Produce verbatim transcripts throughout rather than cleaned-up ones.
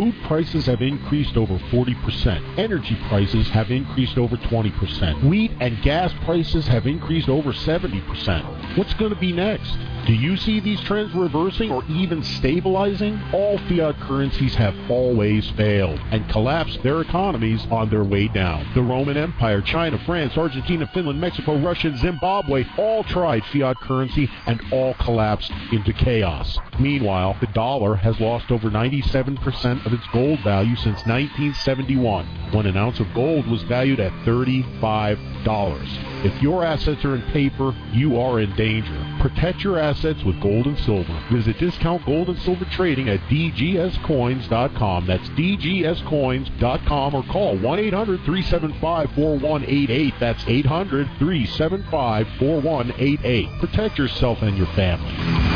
Food prices have increased over forty percent. Energy prices have increased over twenty percent. Wheat and gas prices have increased over seventy percent. What's going to be next? Do you see these trends reversing or even stabilizing? All fiat currencies have always failed and collapsed their economies on their way down. The Roman Empire, China, France, Argentina, Finland, Mexico, Russia, and Zimbabwe all tried fiat currency and all collapsed into chaos. Meanwhile, the dollar has lost over ninety-seven percent of its gold value since nineteen seventy-one, when an ounce of gold was valued at thirty-five dollars. If your assets are in paper, you are in danger. Protect your assets with gold and silver. Visit Discount Gold and Silver Trading at d g s coins dot com. That's d g s coins dot com, or call one eight hundred three seven five four one eight eight. That's eight hundred three seven five four one eight eight. Protect yourself and your family.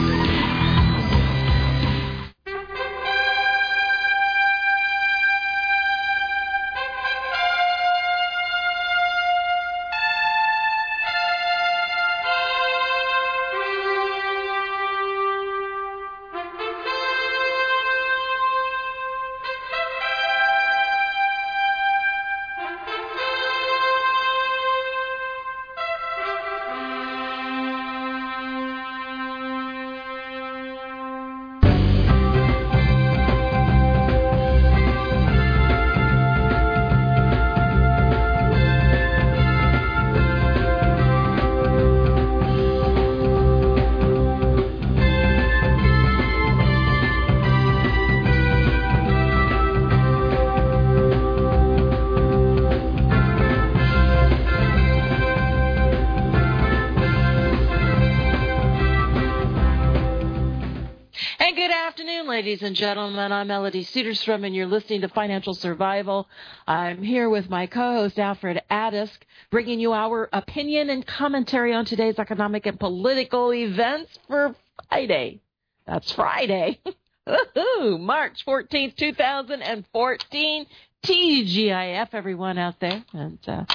Ladies and gentlemen, I'm Melody Cedarstrom, and you're listening to Financial Survival. I'm here with my co-host, Alfred Adisk, bringing you our opinion and commentary on today's economic and political events for Friday. That's Friday. March fourteenth, two thousand fourteen. T G I F, everyone out there. And uh,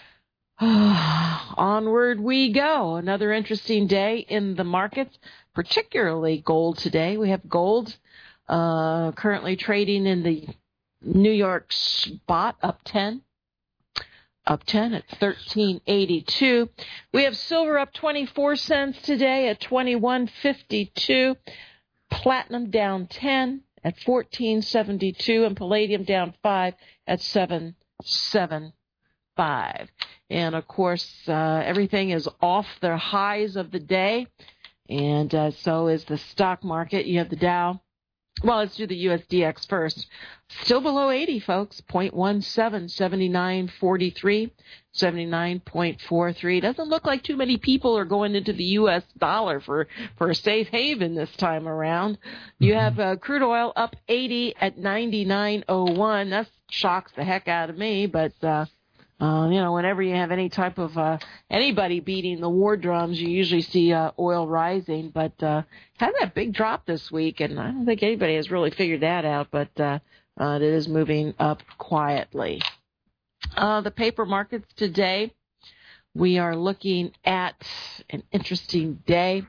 onward we go. Another interesting day in the markets, particularly gold today. We have gold uh, currently trading in the New York spot up ten. Up ten at thirteen eighty-two. We have silver up twenty-four cents today at twenty-one fifty-two. Platinum down ten at fourteen seventy-two, and palladium down five at seven seventy-five. And of course, uh, everything is off their highs of the day, and uh, so is the stock market. You have the Dow. Well, let's do the U S D X first. Still below eighty, folks. zero point one seven, seventy-nine forty-three, seventy-nine point four three. Doesn't look like too many people are going into the U S dollar for, for a safe haven this time around. You have uh, crude oil up eighty at ninety-nine oh one. That shocks the heck out of me, but uh, uh, you know, whenever you have any type of uh, anybody beating the war drums, you usually see uh, oil rising. But uh, had that big drop this week, and I don't think anybody has really figured that out. But uh, uh, it is moving up quietly. Uh, the paper markets today, we are looking at an interesting day.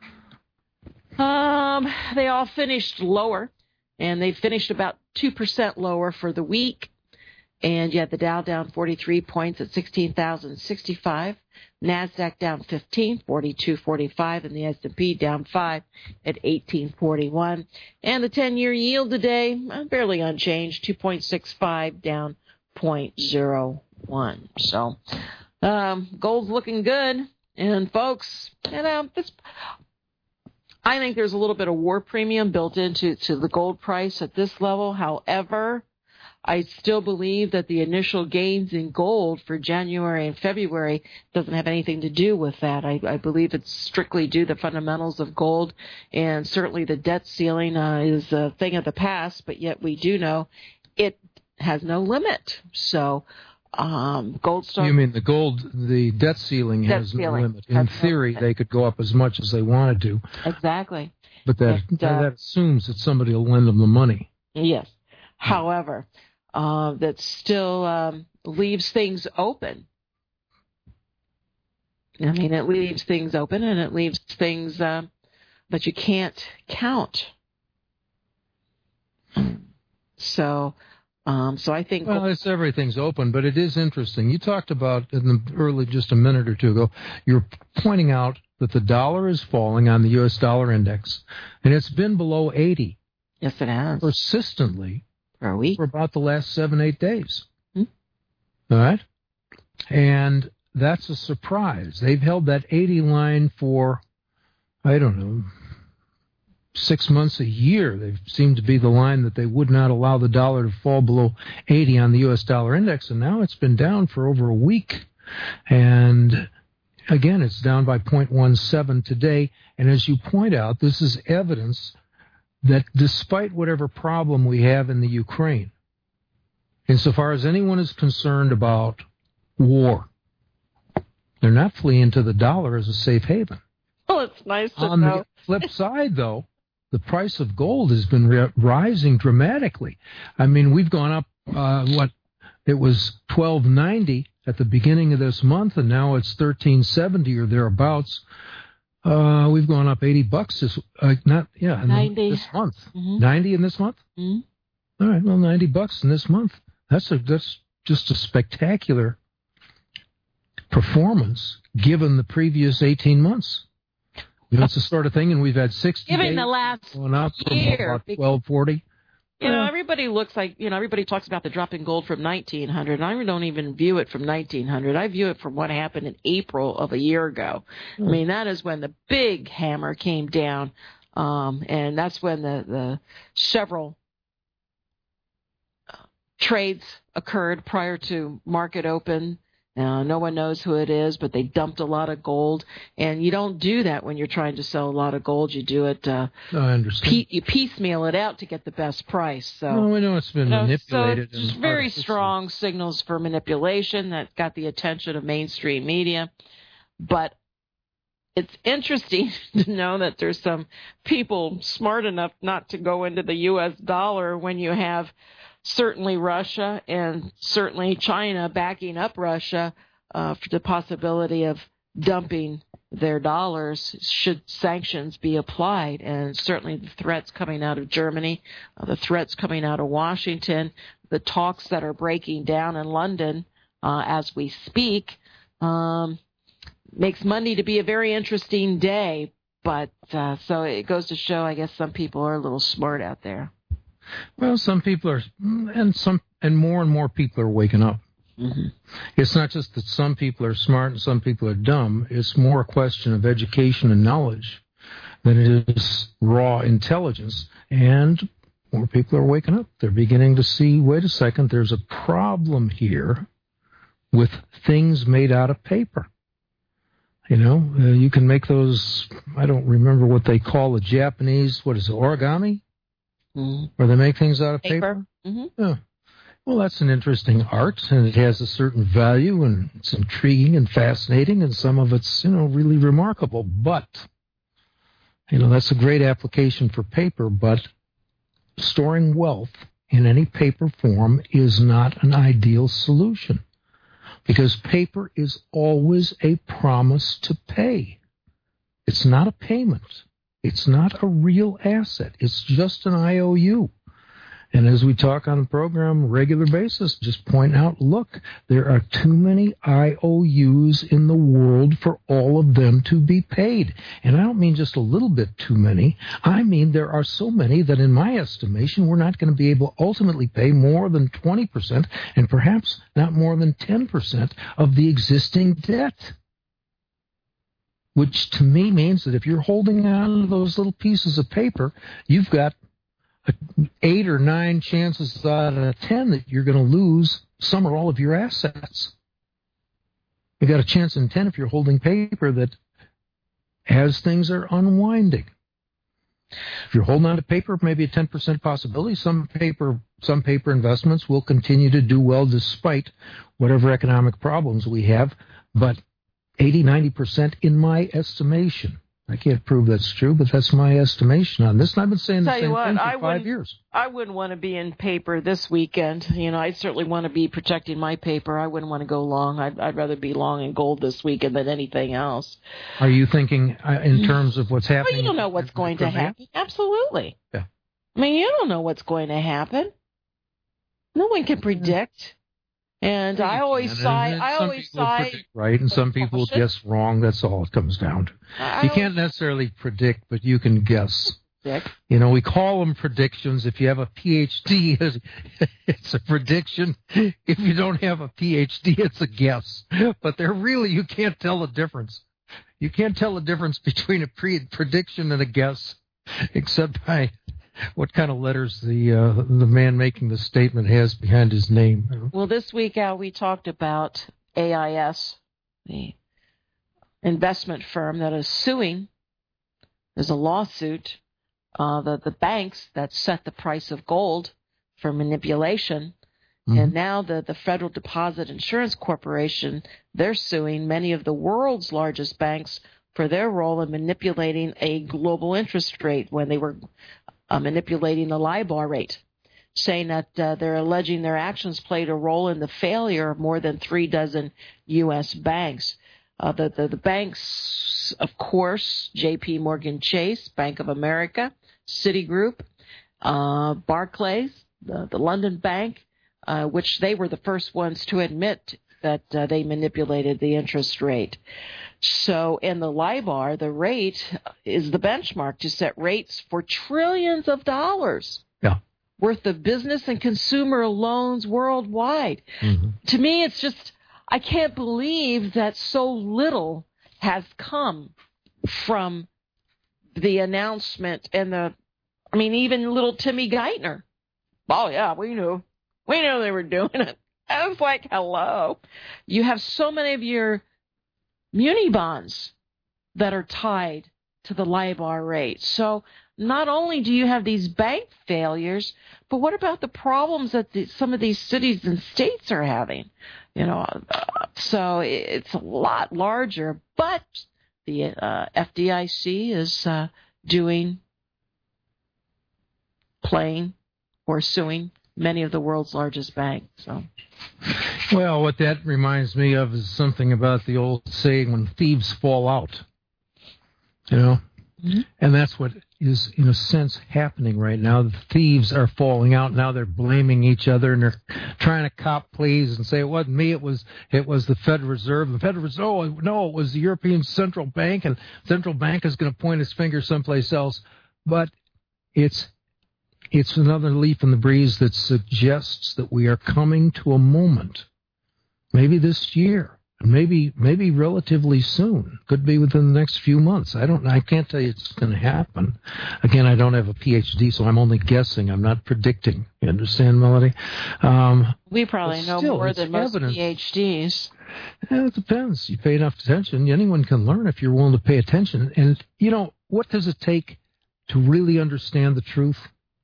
Um, they all finished lower, and they finished about two percent lower for the week. And you had the Dow down forty-three points at sixteen thousand sixty-five. NASDAQ down fifteen, forty-two forty-five, and the S and P down five at eighteen forty-one. And the ten-year yield today, barely unchanged, two point six five, down zero point zero one. So um, gold's looking good. And, folks, you know, this, I think there's a little bit of war premium built into to the gold price at this level. However, I still believe that the initial gains in gold for January and February doesn't have anything to do with that. I, I believe it's strictly due to the fundamentals of gold, and certainly the debt ceiling uh, is a thing of the past, but yet we do know it has no limit. So um, gold starts... You mean the gold, the debt ceiling debt has ceiling no limit. In theory, no limit. They could go up as much as they wanted to. Exactly. But that, and, uh, that assumes that somebody will lend them the money. Yes. However... Uh, that still um, leaves things open. I mean, it leaves things open, and it leaves things uh, that you can't count. So, um, so I think. Well, it's everything's open, but it is interesting. You talked about in the early, just a minute or two ago, you're pointing out that the dollar is falling on the U S dollar index, and it's been below eighty. Yes, it has. Persistently. For a week. For about the last seven, eight days. Hmm. All right? And that's a surprise. They've held that eighty line for, I don't know, six months, a year. They seem to be the line that they would not allow the dollar to fall below eighty on the U S dollar index, and now it's been down for over a week. And again, it's down by zero point one seven today. And as you point out, this is evidence that despite whatever problem we have in the Ukraine, insofar as anyone is concerned about war, they're not fleeing to the dollar as a safe haven. Well, it's nice to On know. the flip side, though, the price of gold has been ri- rising dramatically. I mean, we've gone up, uh, what, it was twelve ninety at the beginning of this month, and now it's thirteen seventy or thereabouts. Uh, we've gone up eighty bucks this, uh, not, yeah, in ninety. this month. Mm-hmm. ninety in this month? Mm-hmm. All right, well, ninety bucks in this month. That's a, that's just a spectacular performance given the previous eighteen months. That's the sort of thing, and we've had sixty Given days the last going up from year, about twelve forty. You know, Yeah. everybody looks like, you know, everybody talks about the drop in gold from nineteen hundred, and I don't even view it from nineteen hundred. I view it from what happened in April of a year ago. I mean, that is when the big hammer came down, um, and that's when the, the several trades occurred prior to market open. Uh, no one knows who it is, but they dumped a lot of gold. And you don't do that when you're trying to sell a lot of gold. You do it, uh, I understand. Pe- you piecemeal it out to get the best price. So, well, we know it's been you know, manipulated. so just and very artificially. strong signals for manipulation that got the attention of mainstream media. But it's interesting to know that there's some people smart enough not to go into the U S dollar when you have certainly Russia and certainly China backing up Russia uh, for the possibility of dumping their dollars should sanctions be applied. And certainly the threats coming out of Germany, uh, the threats coming out of Washington, the talks that are breaking down in London uh, as we speak, um, makes Monday to be a very interesting day. But uh, so it goes to show, I guess, some people are a little smart out there. Well, some people are, and some, and more and more people are waking up. Mm-hmm. It's not just that some people are smart and some people are dumb. It's more a question of education and knowledge than it is raw intelligence. And more people are waking up. They're beginning to see, wait a second, there's a problem here with things made out of paper. You know, uh, you can make those, I don't remember what they call the Japanese, what is it, origami? Mm-hmm. Where they make things out of paper? Paper. Mm-hmm. Yeah. Well, that's an interesting art, and it has a certain value, and it's intriguing and fascinating, and some of it's, you know, really remarkable. But, you know, that's a great application for paper, but storing wealth in any paper form is not an ideal solution, because paper is always a promise to pay. It's not a payment. It's not a real asset. It's just an I O U. And as we talk on the program on a regular basis, just point out, look, there are too many I O Us in the world for all of them to be paid. And I don't mean just a little bit too many. I mean there are so many that in my estimation, we're not going to be able to ultimately pay more than twenty percent and perhaps not more than ten percent of the existing debt. Which to me means that if you're holding on to those little pieces of paper, you've got eight or nine chances out of ten that you're going to lose some or all of your assets. You've got a chance in ten if you're holding paper that as things are unwinding. If you're holding on to paper, maybe a ten percent possibility. Some paper, some paper investments will continue to do well despite whatever economic problems we have, but eighty, ninety percent in my estimation. I can't prove that's true, but that's my estimation on this. And I've been saying the Tell you same what, thing for I five years. I wouldn't want to be in paper this weekend. You know, I certainly want to be protecting my paper. I wouldn't want to go long. I'd, I'd rather be long in gold this weekend than anything else. Are you thinking uh, in terms of what's happening? Well, you don't know what's going to happen. Absolutely. Yeah. I mean, you don't know what's going to happen. No one can predict. And I always and, side. and I some always people side. predict right, and some people guess wrong. That's all it comes down to. I You can't necessarily predict, but you can guess. Predict. You know, we call them predictions. If you have a P H D, it's a prediction. If you don't have a P H D, it's a guess. But they're really, you can't tell the difference. You can't tell the difference between a pre- prediction and a guess, except by what kind of letters the uh, the man making the statement has behind his name. Well, this week, Al, we talked about A I S, the investment firm that is suing. There's a lawsuit. Uh, the, the banks that set the price of gold for manipulation. Mm-hmm. And now the, the Federal Deposit Insurance Corporation, they're suing many of the world's largest banks for their role in manipulating a global interest rate when they were uh, manipulating the LIBOR rate, saying that uh, they're alleging their actions played a role in the failure of more than three dozen U S banks. Uh, the, the, the banks, of course, J P Morgan Chase, Bank of America, Citigroup, uh, Barclays, the, the London Bank, uh, which they were the first ones to admit that uh, they manipulated the interest rate. So in the LIBOR, the rate is the benchmark to set rates for trillions of dollars yeah. worth of business and consumer loans worldwide. Mm-hmm. To me, it's just, I can't believe that so little has come from the announcement and the, I mean, even little Timmy Geithner. Oh, yeah, we knew. We knew they were doing it. I was like, hello. You have so many of your muni bonds that are tied to the LIBOR rate. So not only do you have these bank failures, but what about the problems that the, some of these cities and states are having? You know, uh, so it's a lot larger, but the uh, F D I C is uh, doing, playing, or suing many of the world's largest banks. So, well, what that reminds me of is something about the old saying, when thieves fall out. You know? Mm-hmm. And that's what is, in a sense, happening right now. The thieves are falling out. Now they're blaming each other, and they're trying to cop pleas and say, it wasn't me, it was it was the Federal Reserve. The Federal Reserve, oh, no, it was the European Central Bank, and Central Bank is going to point its finger someplace else. But it's it's another leaf in the breeze that suggests that we are coming to a moment, maybe this year, Maybe, maybe relatively soon. Could be within the next few months. I don't. I can't tell you it's going to happen. Again, I don't have a P H D, so I'm only guessing. I'm not predicting. You understand, Melody? Um, we probably know still, more than most evidence. P H Ds. Yeah, it depends. You pay enough attention. Anyone can learn if you're willing to pay attention. And you know, what does it take to really understand the truth?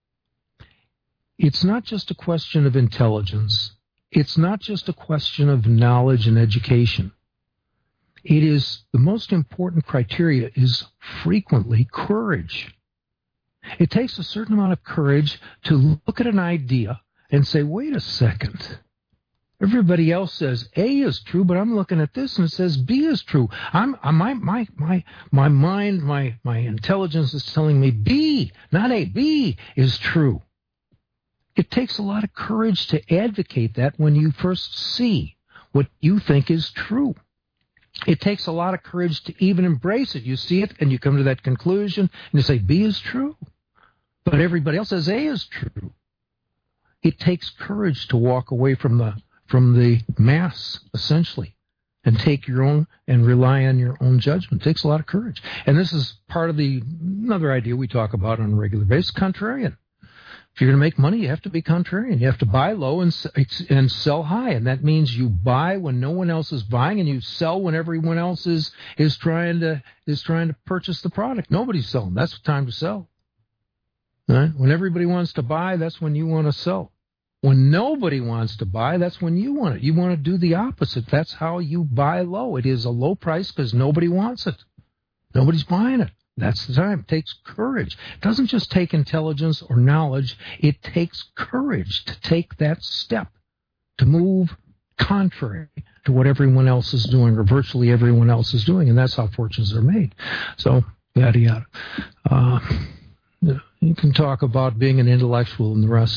It's not just a question of intelligence. It's not just a question of knowledge and education. It is, the most important criteria is frequently courage. It takes a certain amount of courage to look at an idea and say, wait a second. Everybody else says A is true, but I'm looking at this and it says B is true. I'm, my, my, my, my mind, my, my intelligence is telling me B, not A. B is true. It takes a lot of courage to advocate that when you first see what you think is true. It takes a lot of courage to even embrace it. You see it and you come to that conclusion and you say B is true, but everybody else says A is true. It takes courage to walk away from the from the mass, essentially, and take your own and rely on your own judgment. It takes a lot of courage. And this is part of the another idea we talk about on a regular basis, contrarian. If you're going to make money, you have to be contrarian. You have to buy low and and sell high, and that means you buy when no one else is buying, and you sell when everyone else is is trying to is trying to purchase the product. Nobody's selling. That's the time to sell. Right? When everybody wants to buy, that's when you want to sell. When nobody wants to buy, that's when you want it. You want to do the opposite. That's how you buy low. It is a low price because nobody wants it. Nobody's buying it. That's the time. It takes courage. It doesn't just take intelligence or knowledge. It takes courage to take that step, to move contrary to what everyone else is doing, or virtually everyone else is doing, and that's how fortunes are made. So, yada, yada. Uh, you can talk about being an intellectual and the rest.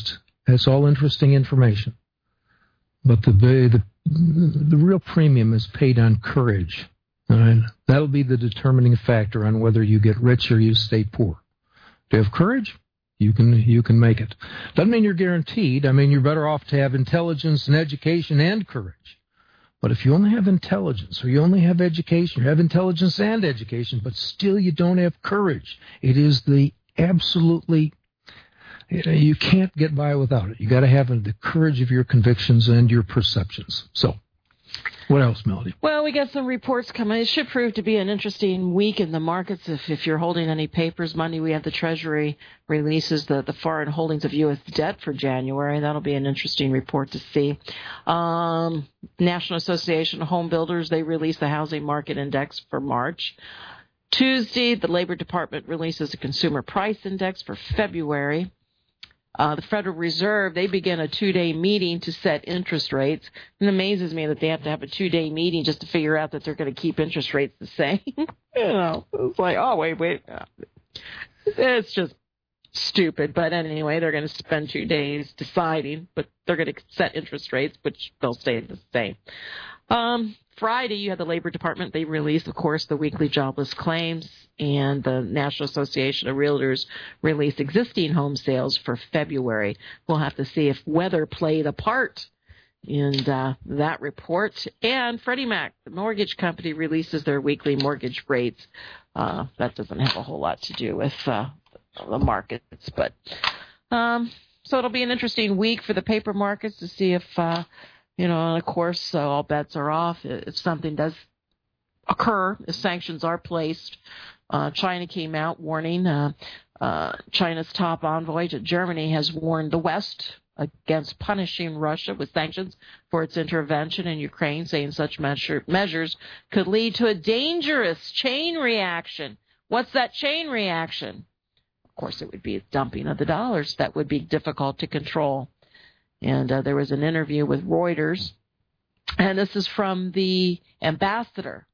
That's all interesting information. But the the the real premium is paid on courage. All right? That'll be the determining factor on whether you get rich or you stay poor. Do you have courage? You can you can make it. Doesn't mean you're guaranteed. I mean, you're better off to have intelligence and education and courage. But if you only have intelligence, or you only have education, you have intelligence and education, but still you don't have courage, it is the absolutely, you know, you can't get by without it. You got to have the courage of your convictions and your perceptions. So, what else, Melody? Well, we got some reports coming. It should prove to be an interesting week in the markets. If, if you're holding any papers, Monday we have the Treasury releases the, the foreign holdings of U S debt for January. That'll be an interesting report to see. Um, National Association of Home Builders, they release the housing market index for March. Tuesday, the Labor Department releases a consumer price index for February. Uh, the Federal Reserve, they begin a two-day meeting to set interest rates. It amazes me that they have to have a two-day meeting just to figure out that they're going to keep interest rates the same. you know, it's like, oh, wait, wait. It's just stupid. But anyway, they're going to spend two days deciding, but they're going to set interest rates, which they'll stay the same. Um, Friday, you had the Labor Department. They released, of course, the weekly jobless claims, and the National Association of Realtors released existing home sales for February. We'll have to see if weather played a part in uh, that report. And Freddie Mac, the mortgage company, releases their weekly mortgage rates. Uh, that doesn't have a whole lot to do with uh, the markets, but um, so it'll be an interesting week for the paper markets to see if. Uh, You know, and of course, uh, all bets are off if something does occur, if sanctions are placed. Uh, China came out warning, uh, uh, China's top envoy to Germany has warned the West against punishing Russia with sanctions for its intervention in Ukraine, saying such measure, measures could lead to a dangerous chain reaction. What's that chain reaction? Of course, it would be a dumping of the dollars that would be difficult to control. And uh, there was an interview with Reuters, and this is from the ambassador.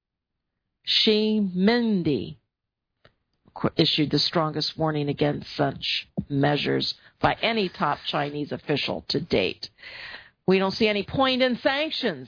Xi Mindi issued the strongest warning against such measures by any top Chinese official to date. We don't see any point in sanctions.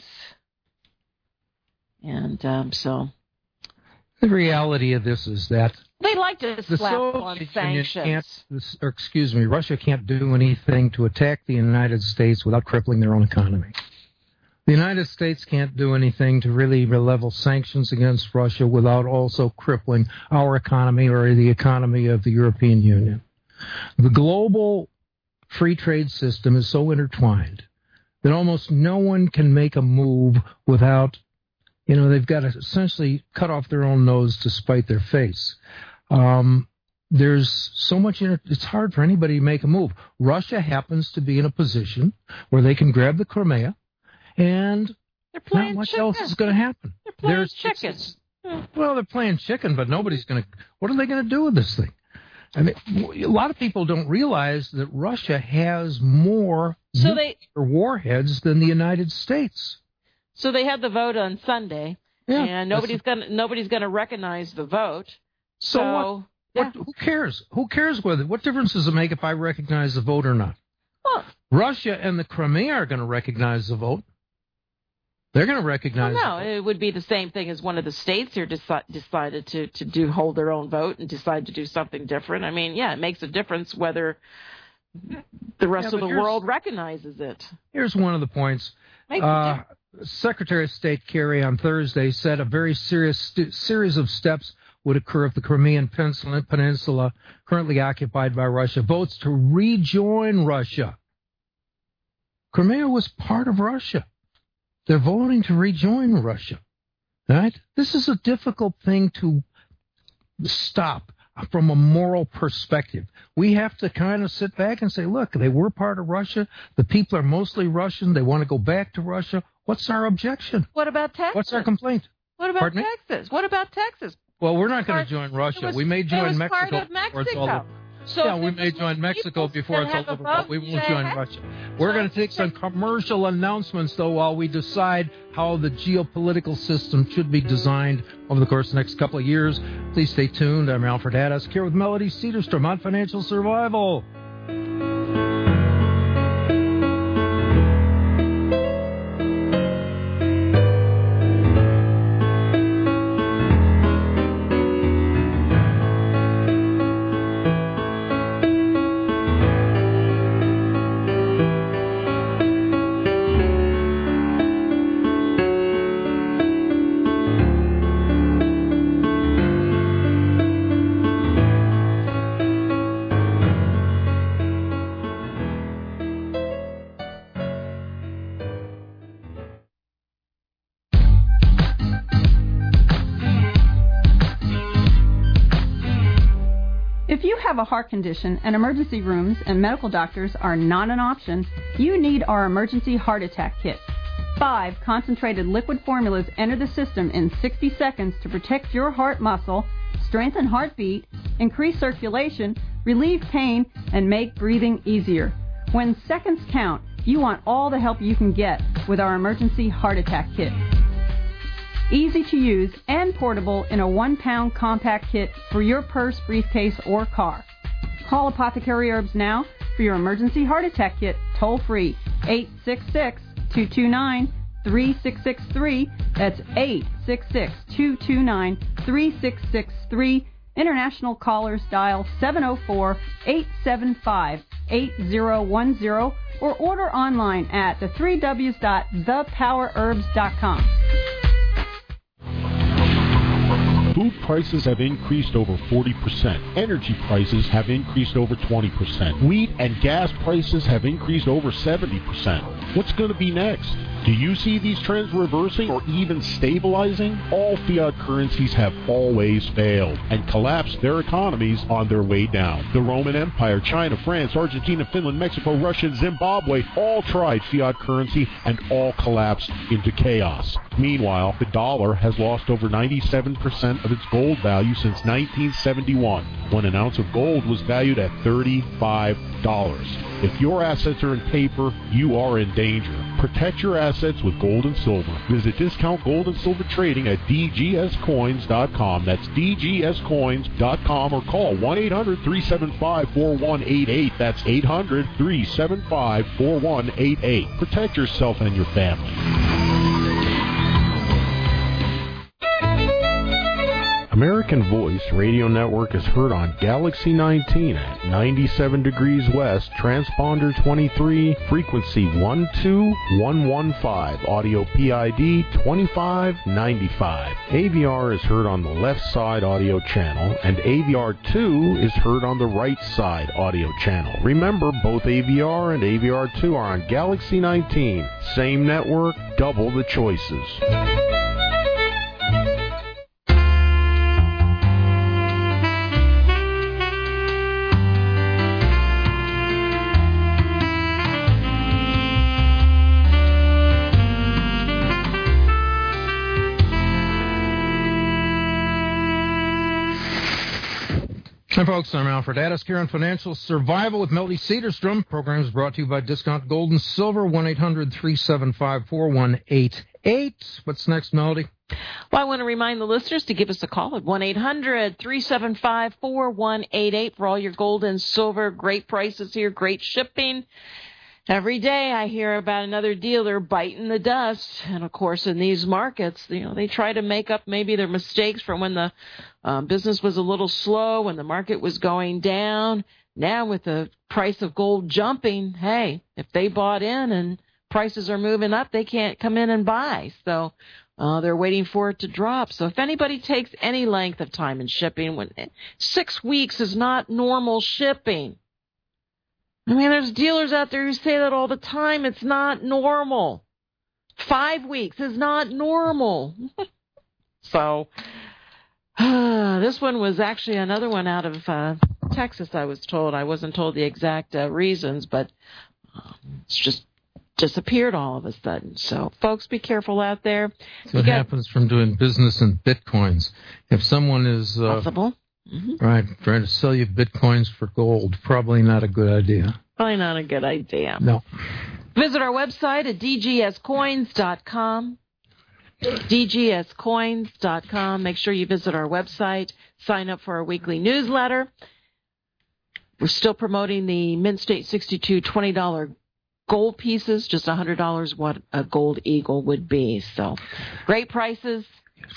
And um, so... The reality of this is that they like to slap on sanctions. Can't, or excuse me, Russia can't do anything to attack the United States without crippling their own economy. The United States can't do anything to really level sanctions against Russia without also crippling our economy or the economy of the European Union. The global free trade system is so intertwined that almost no one can make a move without, you know, they've got to essentially cut off their own nose to spite their face. Um, there's so much, in it, it's hard for anybody to make a move. Russia happens to be in a position where they can grab the Crimea, and not much chicken. else is going to happen. They're playing There's, chicken. It's, it's, well, they're playing chicken, but nobody's going to, what are they going to do with this thing? I mean, a lot of people don't realize that Russia has more so they, warheads than the United States. So they had the vote on Sunday, yeah, and nobody's going to nobody's going to recognize the vote. So, so what, yeah. what? Who cares? Who cares whether? What difference does it make if I recognize the vote or not? Well, Russia and the Crimea are going to recognize the vote. They're going to recognize. Well, no, the vote. It would be the same thing as one of the states here deci- decided to to do hold their own vote and decide to do something different. I mean, yeah, it makes a difference whether the rest yeah, of the world recognizes it. Here's one of the points. Makes uh, Secretary of State Kerry on Thursday said a very serious st- series of steps would occur if the Crimean Peninsula, currently occupied by Russia, votes to rejoin Russia. Crimea was part of Russia. They're voting to rejoin Russia. Right? This is a difficult thing to stop from a moral perspective. We have to kind of sit back and say, look, they were part of Russia. The people are mostly Russian. They want to go back to Russia. What's our objection? What about Texas? What's our complaint? What about Pardon Texas? Me? What about Texas? Well, we're not going to join Russia. Was, we may join Mexico. Mexico. Before it's all over. So yeah, we may join Mexico before it's all over, but we won't join Russia. We're going to take some commercial announcements, though, while we decide how the geopolitical system should be designed over the course of the next couple of years. Please stay tuned. I'm Alfred Haddock here with Melody Cedarstrom on Financial Survival. have a heart condition and emergency rooms and medical doctors are not an option, you need our emergency heart attack kit. Five concentrated liquid formulas enter the system in sixty seconds to protect your heart muscle, strengthen heartbeat, increase circulation, relieve pain, and make breathing easier. When seconds count, you want all the help you can get with our emergency heart attack kit. Easy to use and portable in a one-pound compact kit for your purse, briefcase, or car. Call Apothecary Herbs now for your emergency heart attack kit, toll-free, eight six six, two two nine, three six six three. That's eight six six, two two nine, three six six three. International callers dial seven oh four, eight seven five, eight oh one oh or order online at the three w's dot the power herbs dot com. Food prices have increased over forty percent. Energy prices have increased over twenty percent. Wheat and gas prices have increased over seventy percent. What's going to be next? Do you see these trends reversing or even stabilizing? All fiat currencies have always failed and collapsed their economies on their way down. The Roman Empire, China, France, Argentina, Finland, Mexico, Russia, and Zimbabwe all tried fiat currency and all collapsed into chaos. Meanwhile, the dollar has lost over ninety-seven percent of its gold value since nineteen seventy-one, when an ounce of gold was valued at thirty-five dollars. If your assets are in paper, you are in danger. Protect your assets with gold and silver. Visit Discount Gold and Silver Trading at d g s coins dot com. That's d g s coins dot com, or call one eight hundred, three seven five, four one eight eight. That's eight hundred, three seven five, four one eight eight. Protect yourself and your family. American Voice Radio Network is heard on Galaxy nineteen at ninety-seven degrees west, transponder twenty-three, frequency one two one one five, audio P I D twenty-five ninety-five. A V R is heard on the left side audio channel, and A V R two is heard on the right side audio channel. Remember, both A V R and A V R two are on Galaxy nineteen. Same network, double the choices. Hi, folks. I'm Alfred Addis, here on Financial Survival with Melody Cedarstrom. Program is brought to you by Discount Gold and Silver, one eight hundred, three seven five, four one eight eight. What's next, Melody? Well, I want to remind the listeners to give us a call at one eight hundred, three seven five, four one eight eight for all your gold and silver. Great prices here, great shipping. Every day I hear about another dealer biting the dust. And, of course, in these markets, you know, they try to make up maybe their mistakes from when the um, business was a little slow, when the market was going down. Now with the price of gold jumping, hey, if they bought in and prices are moving up, they can't come in and buy. So uh, they're waiting for it to drop. So if anybody takes any length of time in shipping, when six weeks is not normal shipping. I mean, there's dealers out there who say that all the time. It's not normal. Five weeks is not normal. So, uh, this one was actually another one out of uh, Texas, I was told. I wasn't told the exact uh, reasons, but um, it's just disappeared all of a sudden. So, folks, be careful out there. So what got, happens from doing business in bitcoins. If someone is... Uh, possible. Mm-hmm. Right, trying to sell you bitcoins for gold. Probably not a good idea. Probably not a good idea. No. Visit our website at d g s coins dot com. d g s coins dot com. Make sure you visit our website. Sign up for our weekly newsletter. We're still promoting the Mint State sixty-two twenty dollars gold pieces, just one hundred dollars what a gold eagle would be. So, great prices.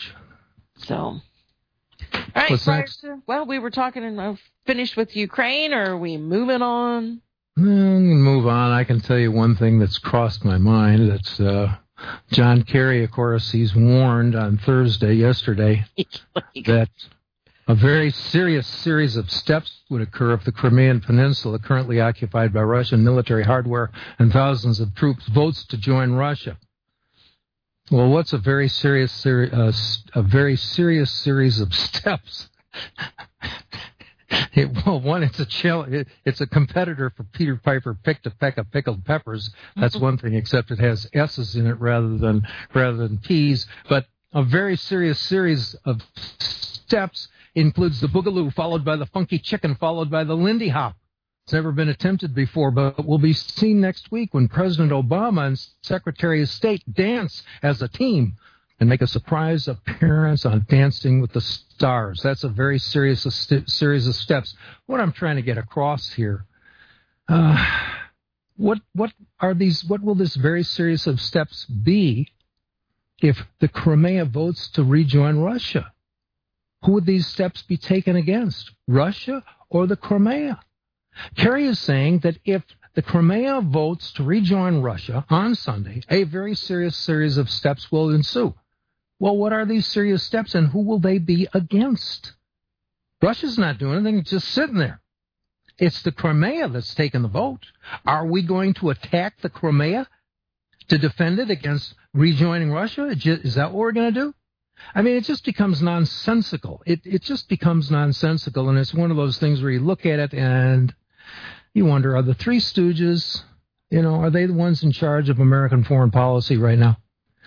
So... All right, What's next? To, well, we were talking and uh, finished with Ukraine, or are we moving on? Well, move on. I can tell you one thing that's crossed my mind. That's uh, John Kerry, of course, he's warned on Thursday, yesterday, that a very serious series of steps would occur if the Crimean Peninsula, currently occupied by Russian military hardware and thousands of troops, votes to join Russia. Well, what's a very serious, seri- uh, a very serious series of steps? It, well, one, it's a chill, it, it's a competitor for Peter Piper picked a peck of pickled peppers. That's one thing, except it has S's in it rather than rather than P's. But a very serious series of steps includes the Boogaloo, followed by the Funky Chicken, followed by the Lindy Hop. It's never been attempted before, but will be seen next week when President Obama and Secretary of State dance as a team and make a surprise appearance on Dancing with the Stars. That's a very serious st- series of steps. What I'm trying to get across here, uh, what what are these? What will this very series of steps be if the Crimea votes to rejoin Russia? Who would these steps be taken against, Russia or the Crimea? Kerry is saying that if the Crimea votes to rejoin Russia on Sunday, a very serious series of steps will ensue. Well, what are these serious steps, and who will they be against? Russia's not doing anything, it's just sitting there. It's the Crimea that's taking the vote. Are we going to attack the Crimea to defend it against rejoining Russia? Is that what we're going to do? I mean, it just becomes nonsensical. It it just becomes nonsensical, and it's one of those things where you look at it and you wonder, are the Three Stooges, you know, are they the ones in charge of American foreign policy right now?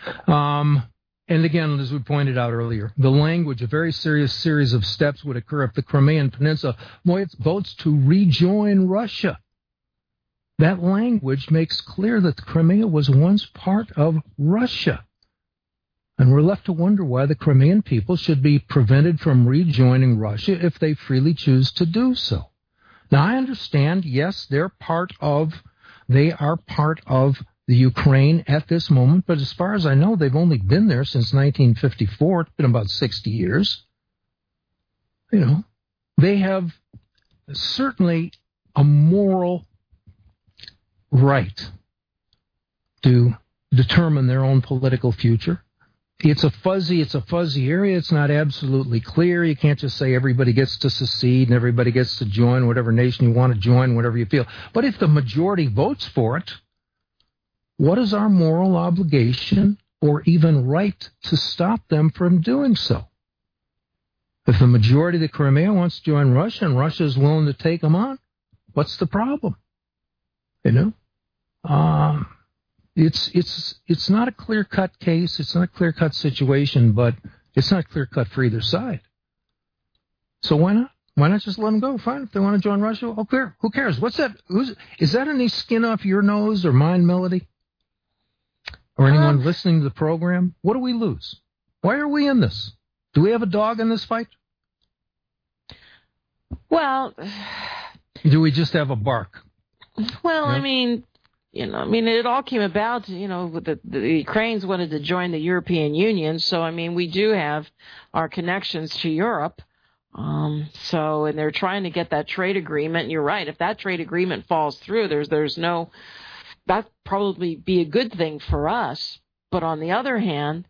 Um, and again, as we pointed out earlier, the language, a very serious series of steps would occur if the Crimean Peninsula votes to rejoin Russia. That language makes clear that the Crimea was once part of Russia. And we're left to wonder why the Crimean people should be prevented from rejoining Russia if they freely choose to do so. Now, I understand, yes, they're part of, they are part of the Ukraine at this moment, but as far as I know, they've only been there since nineteen fifty-four. It's been about sixty years. You know, they have certainly a moral right to determine their own political future. It's a fuzzy, it's a fuzzy area. It's not absolutely clear. You can't just say everybody gets to secede and everybody gets to join whatever nation you want to join, whatever you feel. But if the majority votes for it, what is our moral obligation or even right to stop them from doing so? If the majority of the Crimea wants to join Russia and Russia is willing to take them on, what's the problem? You know? Um... It's it's it's not a clear-cut case. It's not a clear-cut situation, but it's not clear-cut for either side. So why not? Why not just let them go? Fine. If they want to join Russia, oh, clear. Who cares? What's that? Who's, is that any skin off your nose or mine, Melody? Or anyone um, listening to the program? What do we lose? Why are we in this? Do we have a dog in this fight? Well... Do we just have a bark? Well, yeah? I mean... You know, I mean, it all came about, you know, with the, the Ukrainians wanted to join the European Union. So, I mean, we do have our connections to Europe. Um, so, and they're trying to get that trade agreement. And you're right. If that trade agreement falls through, there's, there's no, that'd probably be a good thing for us. But on the other hand,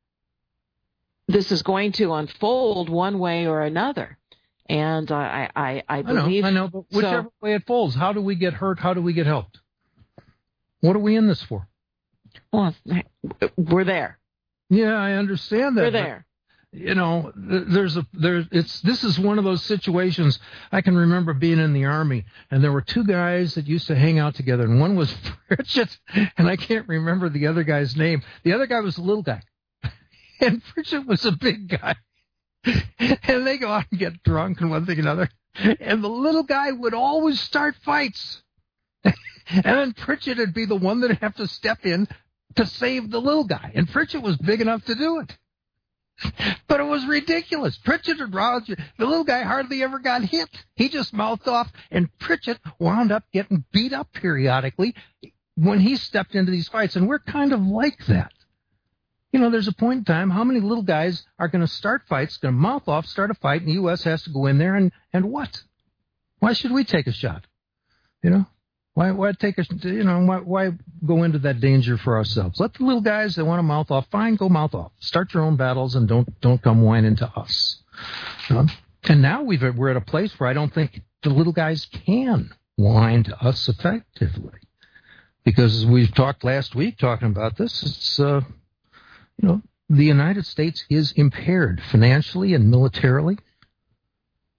this is going to unfold one way or another. And I, I, I believe. I know, I know, but whichever so, way it folds, how do we get hurt? How do we get helped? What are we in this for? Well, we're there. Yeah, I understand that. We're there. But, you know, there's a there. It's this is one of those situations. I can remember being in the Army, and there were two guys that used to hang out together, and one was Pritchett, and I can't remember the other guy's name. The other guy was a little guy, and Pritchett was a big guy. And they go out and get drunk and one thing and another, and the little guy would always start fights. And then Pritchett would be the one that would have to step in to save the little guy. And Pritchett was big enough to do it. But it was ridiculous. Pritchett and Roger, the little guy hardly ever got hit. He just mouthed off, and Pritchett wound up getting beat up periodically when he stepped into these fights. And we're kind of like that. You know, there's a point in time, how many little guys are going to start fights, going to mouth off, start a fight, and the U S has to go in there and, and what? Why should we take a shot? You know? Why, why take a, you know, why, why go into that danger for ourselves? Let the little guys that want to mouth off, fine, go mouth off. Start your own battles and don't, don't come whining to us. You know? And now we've, we're at a place where I don't think the little guys can whine to us effectively. Because as we've talked last week, talking about this, it's, uh, you know, the United States is impaired financially and militarily.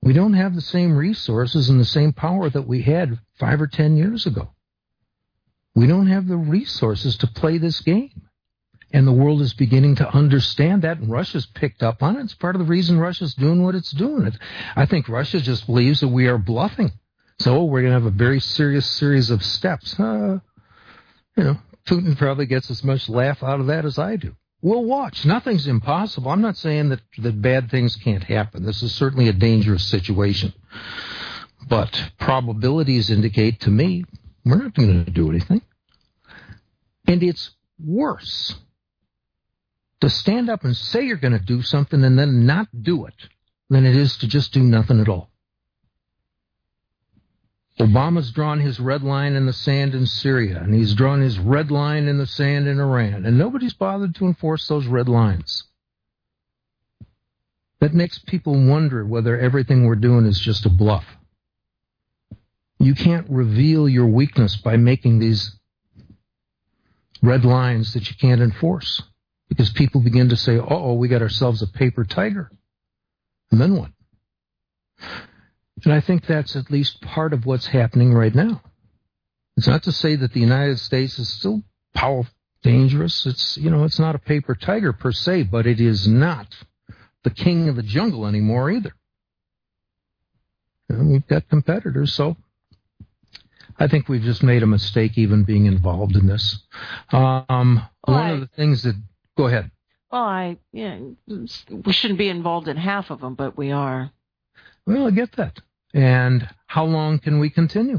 We don't have the same resources and the same power that we had five or ten years ago. We don't have the resources to play this game. And the world is beginning to understand that, and Russia's picked up on it. It's part of the reason Russia's doing what it's doing. I think Russia just believes that we are bluffing. So we're going to have a very serious series of steps. Uh, you know, Putin probably gets as much laugh out of that as I do. We'll watch. Nothing's impossible. I'm not saying that, that bad things can't happen. This is certainly a dangerous situation. But probabilities indicate to me we're not going to do anything. And it's worse to stand up and say you're going to do something and then not do it than it is to just do nothing at all. Obama's drawn his red line in the sand in Syria, and he's drawn his red line in the sand in Iran, and nobody's bothered to enforce those red lines. That makes people wonder whether everything we're doing is just a bluff. You can't reveal your weakness by making these red lines that you can't enforce, because people begin to say, uh-oh, we got ourselves a paper tiger. And then what? And I think that's at least part of what's happening right now. It's not to say that the United States is still powerful, dangerous. It's, you know, it's not a paper tiger per se, but it is not the king of the jungle anymore either. You know, we've got competitors, so I think we've just made a mistake even being involved in this. Um, well, one I, of the things that... Go ahead. Well, I, yeah, we shouldn't be involved in half of them, but we are. Well, I get that. And how long can we continue?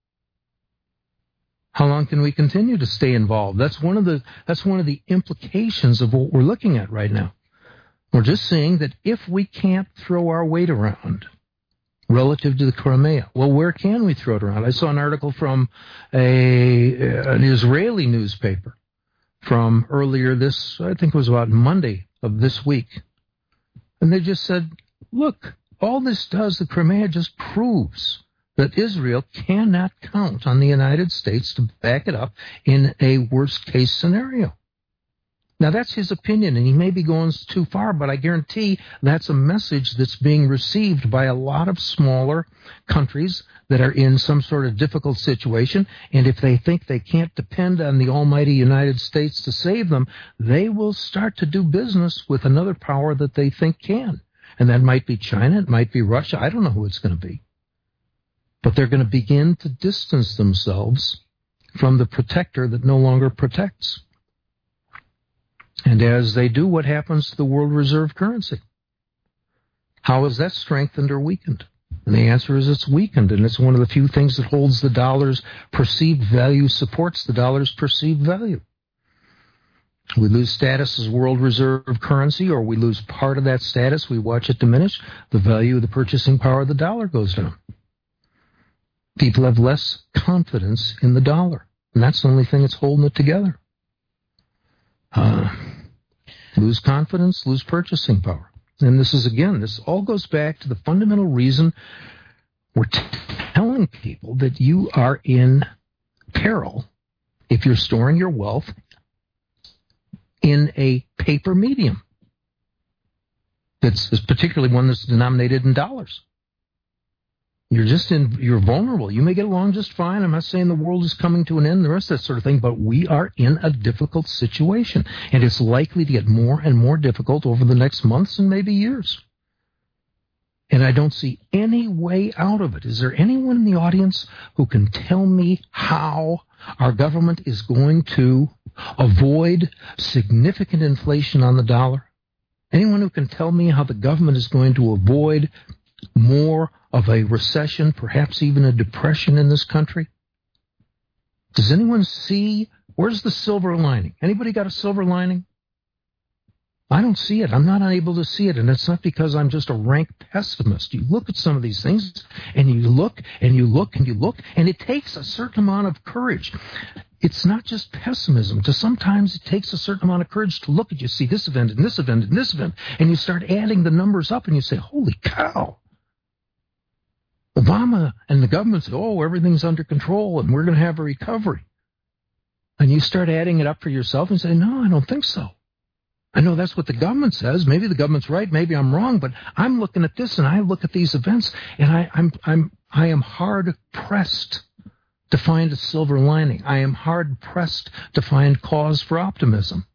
How long can we continue to stay involved? That's one of the that's one of the implications of what we're looking at right now. We're just saying that if we can't throw our weight around relative to the Crimea, well, where can we throw it around? I saw an article from a an Israeli newspaper from earlier this, I think it was about Monday of this week. And they just said, look, all this does, the Crimea just proves that Israel cannot count on the United States to back it up in a worst-case scenario. Now, that's his opinion, and he may be going too far, but I guarantee that's a message that's being received by a lot of smaller countries that are in some sort of difficult situation, and if they think they can't depend on the almighty United States to save them, they will start to do business with another power that they think can. And that might be China, it might be Russia, I don't know who it's going to be. But they're going to begin to distance themselves from the protector that no longer protects. And as they do, what happens to the world reserve currency? How is that strengthened or weakened? And the answer is it's weakened, and it's one of the few things that holds the dollar's perceived value, supports the dollar's perceived value. We lose status as world reserve currency, or we lose part of that status, we watch it diminish, the value of the purchasing power of the dollar goes down. People have less confidence in the dollar, and that's the only thing that's holding it together. Uh, lose confidence, lose purchasing power. And this is, again, this all goes back to the fundamental reason we're t- telling people that you are in peril if you're storing your wealth in a paper medium. That's particularly one that's denominated in dollars. You're just in, you're vulnerable. You may get along just fine. I'm not saying the world is coming to an end, the rest of that sort of thing, but we are in a difficult situation, and it's likely to get more and more difficult over the next months and maybe years. And I don't see any way out of it. Is there anyone in the audience who can tell me how our government is going to avoid significant inflation on the dollar? Anyone who can tell me how the government is going to avoid more of a recession, perhaps even a depression in this country? Does anyone see, where's the silver lining? Anybody got a silver lining? I don't see it. I'm not unable to see it, and it's not because I'm just a rank pessimist. You look at some of these things, and you look, and you look, and you look, and it takes a certain amount of courage. It's not just pessimism. To sometimes it takes a certain amount of courage to look at, you see this event, and this event, and this event, and you start adding the numbers up, and you say, holy cow. Obama and the government say, oh, everything's under control and we're going to have a recovery. And you start adding it up for yourself and say, no, I don't think so. I know that's what the government says. Maybe the government's right. Maybe I'm wrong. But I'm looking at this, and I look at these events, and I, I'm I'm I am hard pressed to find a silver lining. I am hard pressed to find cause for optimism.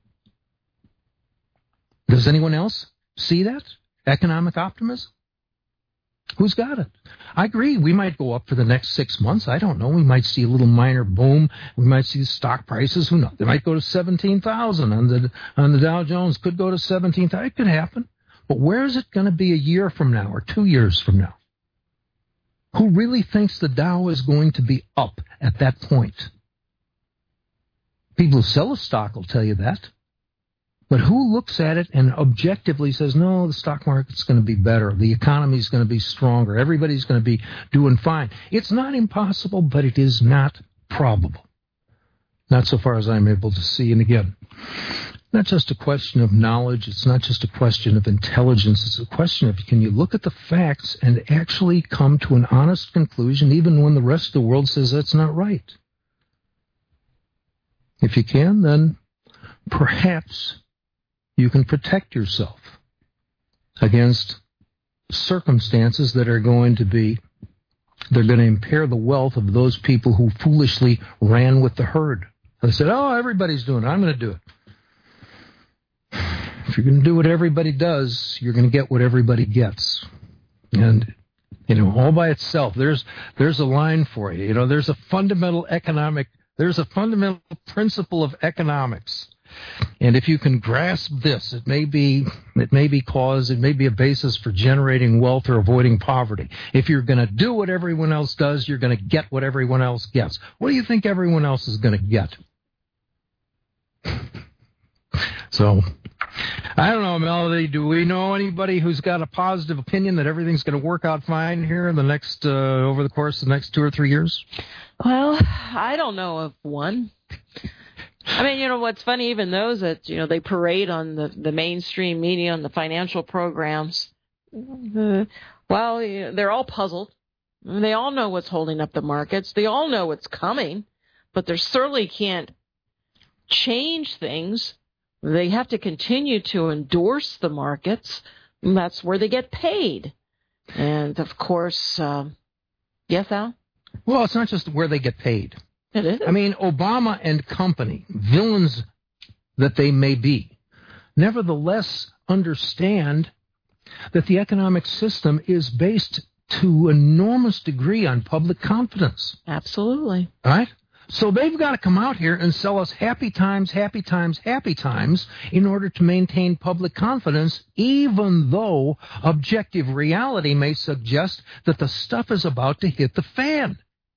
Does anyone else see that? Economic optimism? Who's got it? I agree. We might go up for the next six months. I don't know. We might see a little minor boom. We might see stock prices. Who knows? They might go to seventeen thousand on the on the Dow Jones. Could go to seventeen thousand. It could happen. But where is it going to be a year from now or two years from now? Who really thinks the Dow is going to be up at that point? People who sell a stock will tell you that. But who looks at it and objectively says, no, the stock market's going to be better, the economy's going to be stronger, everybody's going to be doing fine? It's not impossible, but it is not probable. Not so far as I'm able to see. And again, not just a question of knowledge, it's not just a question of intelligence, it's a question of can you look at the facts and actually come to an honest conclusion even when the rest of the world says that's not right? If you can, then perhaps you can protect yourself against circumstances that are going to be, they're going to impair the wealth of those people who foolishly ran with the herd. They said, oh, everybody's doing it, I'm going to do it. If you're going to do what everybody does, you're going to get what everybody gets. And, you know, all by itself, there's there's a line for you. You know, there's a fundamental economic, there's a fundamental principle of economics. And if you can grasp this, it may be it may be cause, it may be a basis for generating wealth or avoiding poverty. If you're going to do what everyone else does, you're going to get what everyone else gets. What do you think everyone else is going to get? So, I don't know, Melody, do we know anybody who's got a positive opinion that everything's going to work out fine here in the next, uh, over the course of the next two or three years? Well, I don't know of one. I mean, you know, what's funny, even those that, you know, they parade on the, the mainstream media and the financial programs, uh, well, you know, they're all puzzled. I mean, they all know what's holding up the markets. They all know what's coming, but they certainly can't change things. They have to continue to endorse the markets, and that's where they get paid. And, of course, uh, yes, Al? Well, it's not just where they get paid. It is. I mean, Obama and company, villains that they may be, nevertheless understand that the economic system is based to an enormous degree on public confidence. Absolutely. All right? So they've got to come out here and sell us happy times, happy times, happy times in order to maintain public confidence, even though objective reality may suggest that the stuff is about to hit the fan.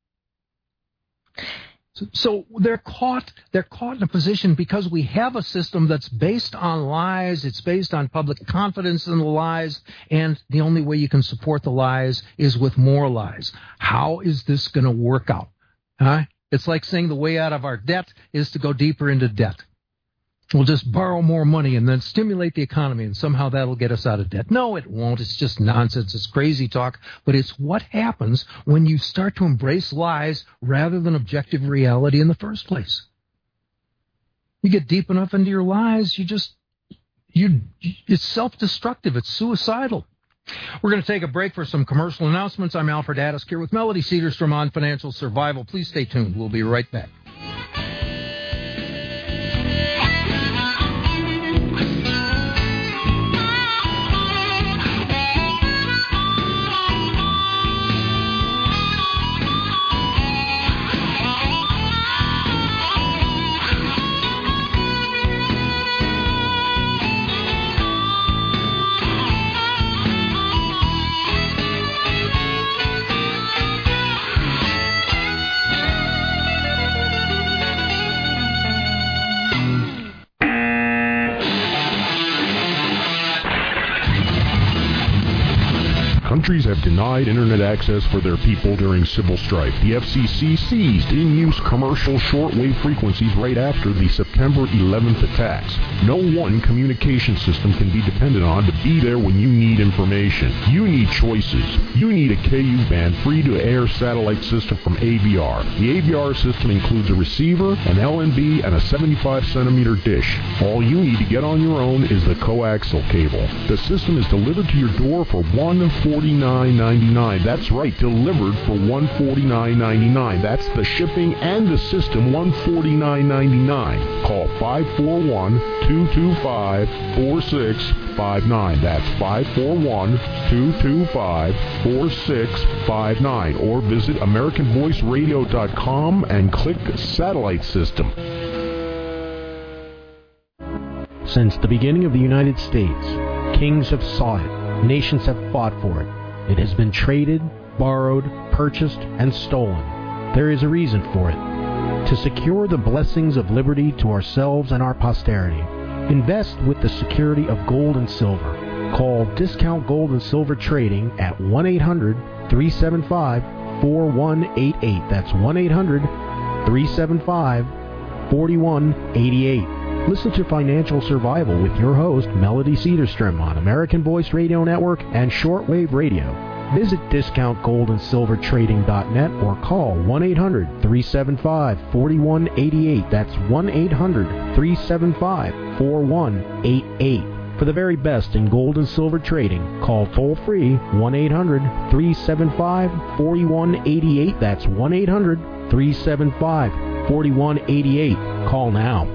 So, so they're caught, they're caught in a position because we have a system that's based on lies, it's based on public confidence in the lies, and the only way you can support the lies is with more lies. How is this going to work out? Huh? It's like saying the way out of our debt is to go deeper into debt. We'll just borrow more money and then stimulate the economy, and somehow that'll get us out of debt. No, it won't. It's just nonsense. It's crazy talk. But it's what happens when you start to embrace lies rather than objective reality in the first place. You get deep enough into your lies, you just, you, it's self-destructive. It's suicidal. We're going to take a break for some commercial announcements. I'm Alfred Addis here with Melody Cedarstrom on Financial Survival. Please stay tuned. We'll be right back. countries have denied internet access for their people during civil strife. The F C C seized in-use commercial shortwave frequencies right after the September eleventh attacks. No one communication system can be depended on to be there when you need information. You need choices. You need a K U-band free-to-air satellite system from A V R. The A V R system includes a receiver, an L N B, and a seventy-five centimeter dish. All you need to get on your own is the coaxial cable. The system is delivered to your door for one hundred forty-nine ninety-nine. That's right, delivered for one hundred forty-nine ninety-nine. That's the shipping and the system, one hundred forty-nine ninety-nine. Call five four one, two two five, four six five nine. That's five four one, two two five, four six five nine. Or visit American Voice Radio dot com and click Satellite System. Since the beginning of the United States, kings have sought it, nations have fought for it. It has been traded, borrowed, purchased, and stolen. There is a reason for it. To secure the blessings of liberty to ourselves and our posterity, invest with the security of gold and silver. Call Discount Gold and Silver Trading at one eight hundred, three seven five, four one eight eight. That's one eight hundred, three seven five, four one eight eight. Listen to Financial Survival with your host, Melody Cedarstrom, on American Voice Radio Network and Shortwave Radio. Visit discount gold and silver trading dot net or call one eight hundred, three seven five, four one eight eight. That's one eight hundred, three seven five, four one eight eight. For the very best in gold and silver trading, call toll-free one eight hundred, three seven five, four one eight eight. That's one eight hundred, three seven five, four one eight eight. Call now.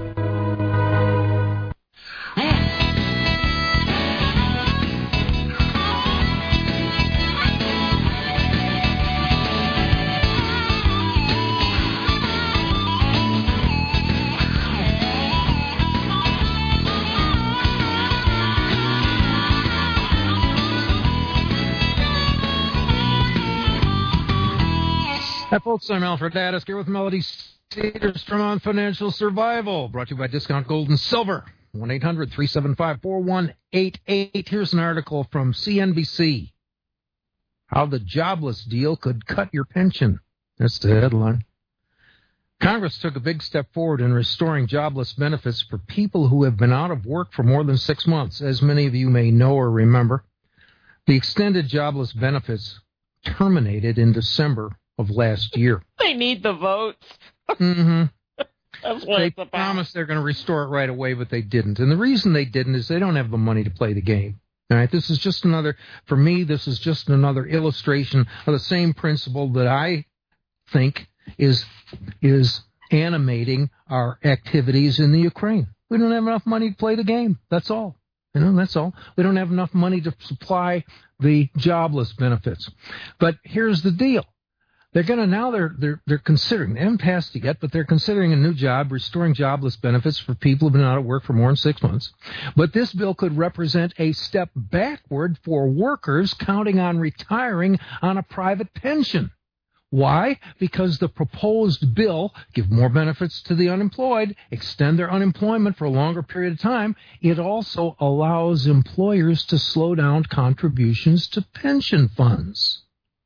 Hi, folks. I'm Alfred Daddis here with Melody Cedarstrom on Financial Survival, brought to you by Discount Gold and Silver. one eight hundred, three seven five, four one eight eight. Here's an article from C N B C. How the jobless deal could cut your pension. That's the headline. Congress took a big step forward in restoring jobless benefits for people who have been out of work for more than six months. As many of you may know or remember, the extended jobless benefits terminated in December of last year. They need the votes. Mm-hmm. That's what they it's about. promised they're going to restore it right away, but they didn't. And the reason they didn't is they don't have the money to play the game. All right, this is just another, for me, this is just another illustration of the same principle that I think is is animating our activities in the Ukraine. We don't have enough money to play the game. That's all. You know, that's all. We don't have enough money to supply the jobless benefits. But here's the deal. They're going to now, they're, they're, they're considering, they haven't passed it yet, but they're considering a new job, restoring jobless benefits for people who've been out of work for more than six months. But this bill could represent a step backward for workers counting on retiring on a private pension. Why? Because the proposed bill give more benefits to the unemployed, extend their unemployment for a longer period of time. It also allows employers to slow down contributions to pension funds.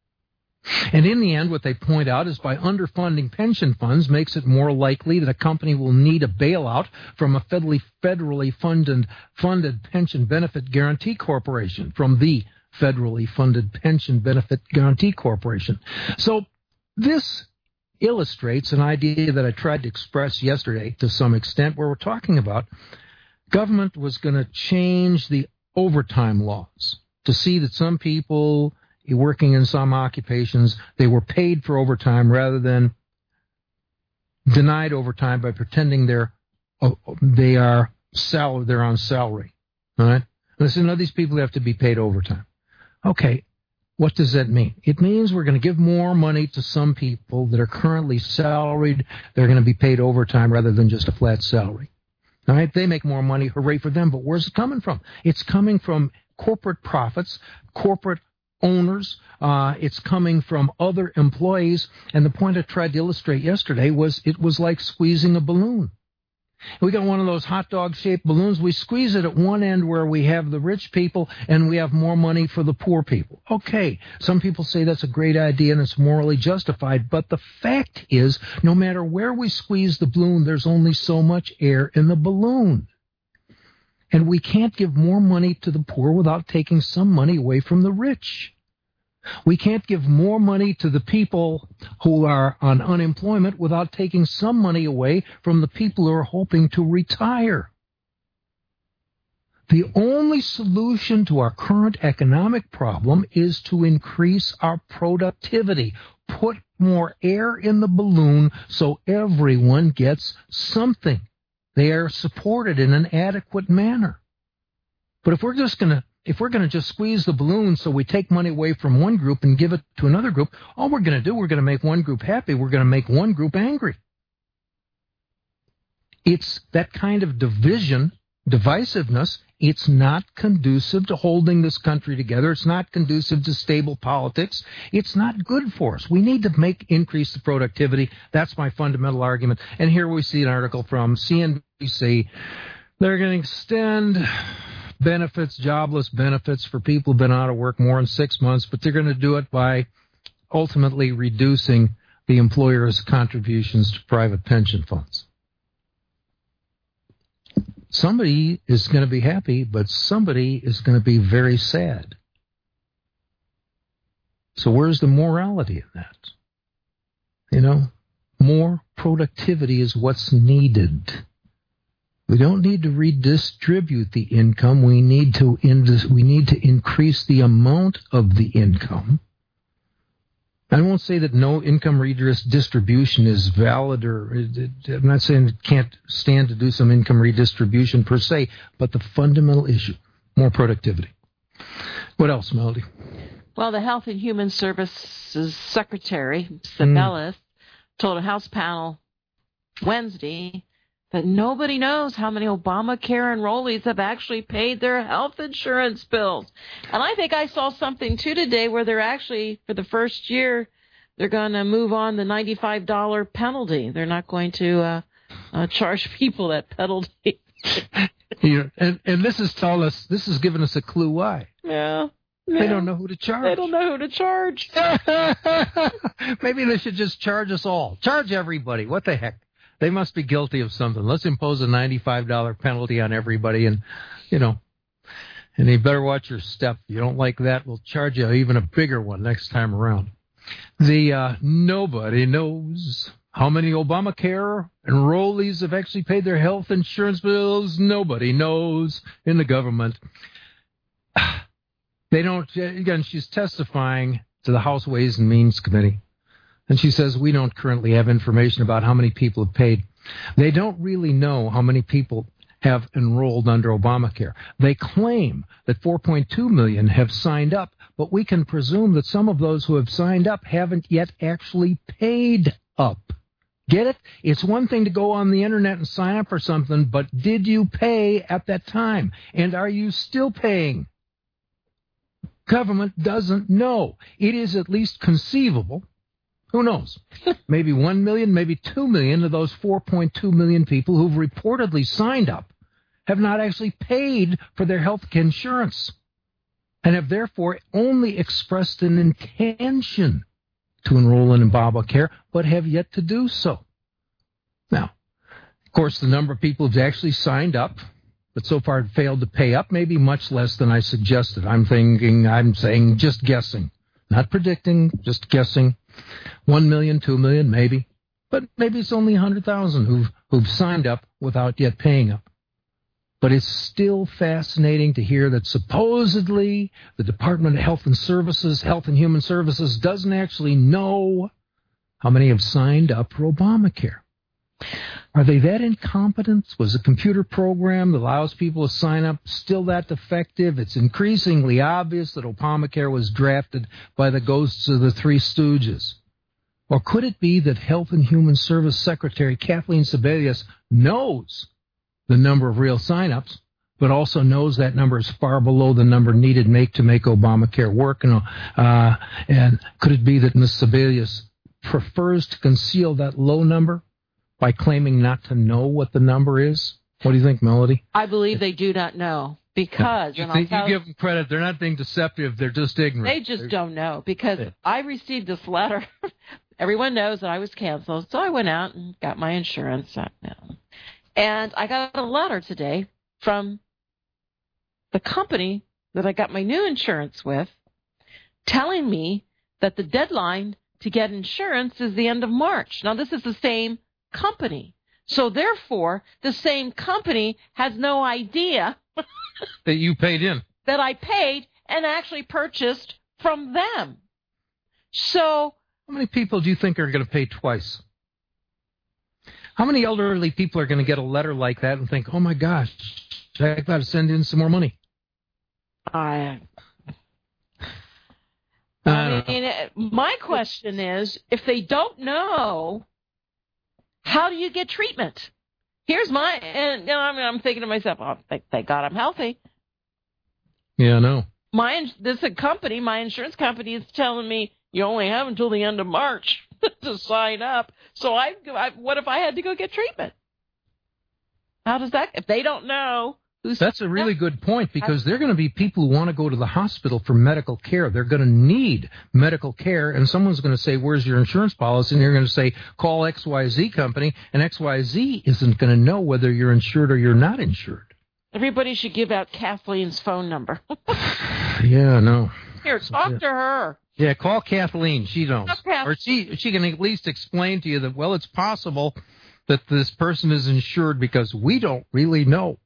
And in the end, what they point out is by underfunding pension funds makes it more likely that a company will need a bailout from a federally, federally funded, funded pension benefit guarantee corporation, from the federally funded pension benefit guarantee corporation. So this illustrates an idea that I tried to express yesterday to some extent, where we're talking about government was going to change the overtime laws to see that some people working in some occupations, they were paid for overtime rather than denied overtime by pretending they're oh, they are salary, they're on salary. All right? And I said, no, these people have to be paid overtime. Okay, what does that mean? It means we're going to give more money to some people that are currently salaried. They're going to be paid overtime rather than just a flat salary. All right? They make more money. Hooray for them. But where's it coming from? It's coming from corporate profits, corporate owners. Uh, it's coming from other employees. And the point I tried to illustrate yesterday was it was like squeezing a balloon. We got one of those hot dog-shaped balloons. We squeeze it at one end where we have the rich people and we have more money for the poor people. Okay, some people say that's a great idea and it's morally justified, but the fact is, no matter where we squeeze the balloon, there's only so much air in the balloon. And we can't give more money to the poor without taking some money away from the rich. We can't give more money to the people who are on unemployment without taking some money away from the people who are hoping to retire. The only solution to our current economic problem is to increase our productivity, put more air in the balloon so everyone gets something. They are supported in an adequate manner. But if we're just going to If we're going to just squeeze the balloon so we take money away from one group and give it to another group, all we're going to do, we're going to make one group happy, we're going to make one group angry. It's that kind of division, divisiveness, it's not conducive to holding this country together. It's not conducive to stable politics. It's not good for us. We need to make increase the productivity. That's my fundamental argument. And here we see an article from C N B C. They're going to extend benefits, jobless benefits for people who've been out of work more than six months, but they're going to do it by ultimately reducing the employer's contributions to private pension funds. Somebody is going to be happy, but somebody is going to be very sad. So where's the morality in that? You know, more productivity is what's needed. We don't need to redistribute the income. We need to in- we need to increase the amount of the income. I won't say that no income redistribution is valid, or I'm not saying it can't stand to do some income redistribution per se, but the fundamental issue, more productivity. What else, Melody? Well, the Health and Human Services Secretary, Sebelius, mm. told a House panel Wednesday that nobody knows how many Obamacare enrollees have actually paid their health insurance bills. And I think I saw something, too, today where they're actually, for the first year, they're going to move on the ninety-five dollars penalty. They're not going to uh, uh, charge people that penalty. Yeah, and, and this is telling us, this is giving us a clue why. Yeah. Yeah. They don't know who to charge. They don't know who to charge. Maybe they should just charge us all. Charge everybody. What the heck? They must be guilty of something. Let's impose a ninety-five dollars penalty on everybody, and, you know, and you better watch your step. If you don't like that, we'll charge you even a bigger one next time around. The uh, nobody knows how many Obamacare enrollees have actually paid their health insurance bills. Nobody knows in the government. They don't, again, she's testifying to the House Ways and Means Committee. And she says, we don't currently have information about how many people have paid. They don't really know how many people have enrolled under Obamacare. They claim that four point two million have signed up, but we can presume that some of those who have signed up haven't yet actually paid up. Get it? It's one thing to go on the internet and sign up for something, but did you pay at that time? And are you still paying? Government doesn't know. It is at least conceivable. Who knows? Maybe one million, maybe two million of those four point two million people who've reportedly signed up have not actually paid for their health insurance and have therefore only expressed an intention to enroll in Obamacare, but have yet to do so. Now, of course, the number of people who've actually signed up, but so far failed to pay up, may be much less than I suggested. I'm thinking, I'm saying, just guessing. Not predicting, just guessing. One million, two million, maybe. But maybe it's only one hundred thousand who've, who've signed up without yet paying up. But it's still fascinating to hear that supposedly the Department of Health and Services, Health and Human Services, doesn't actually know how many have signed up for Obamacare. Are they that incompetent? Was a computer program that allows people to sign up still that defective? It's increasingly obvious that Obamacare was drafted by the ghosts of the Three Stooges. Or could it be that Health and Human Service Secretary Kathleen Sebelius knows the number of real sign-ups, but also knows that number is far below the number needed make to make Obamacare work? And, uh, and could it be that Miz Sebelius prefers to conceal that low number by claiming not to know what the number is? What do you think, Melody? I believe they do not know because... You, and think, I'll you give them credit. They're not being deceptive. They're just ignorant. They just don't know because Yeah. I received this letter. Everyone knows that I was canceled, so I went out and got my insurance. And I got a letter today from the company that I got my new insurance with telling me that the deadline to get insurance is the end of March. Now, this is the same company. So, therefore, the same company has no idea that you paid in. That I paid and actually purchased from them. So, how many people do you think are going to pay twice? How many elderly people are going to get a letter like that and think, oh, my gosh, I've got to send in some more money? I, I mean, my question is, if they don't know, how do you get treatment? Here's my, and you know, I mean, I'm thinking to myself, oh, thank, thank God I'm healthy. Yeah, I know. My, this is a company, my insurance company is telling me you only have until the end of March to sign up. So I, I, what if I had to go get treatment? How does that, if they don't know? Who's That's a really good point because there are going to be people who want to go to the hospital for medical care. They're going to need medical care, and someone's going to say, where's your insurance policy? And you're going to say, call X Y Z company, and X Y Z isn't going to know whether you're insured or you're not insured. Everybody should give out Kathleen's phone number. Yeah, no. Here, talk yeah. to her. Yeah, call Kathleen. She knows. Okay. Or she, she can at least explain to you that, well, it's possible that this person is insured because we don't really know.